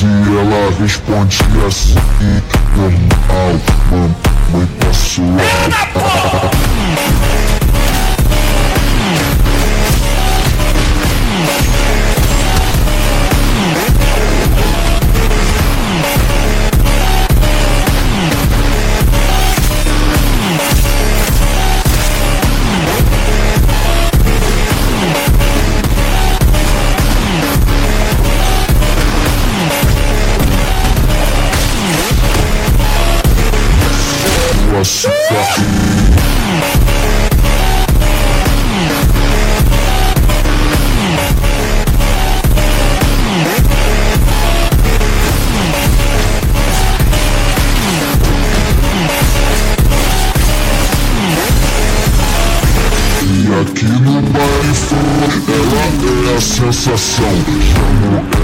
ela responde assim: normal, mamãe passou a... E aqui no baile ela é a sensação. Chamo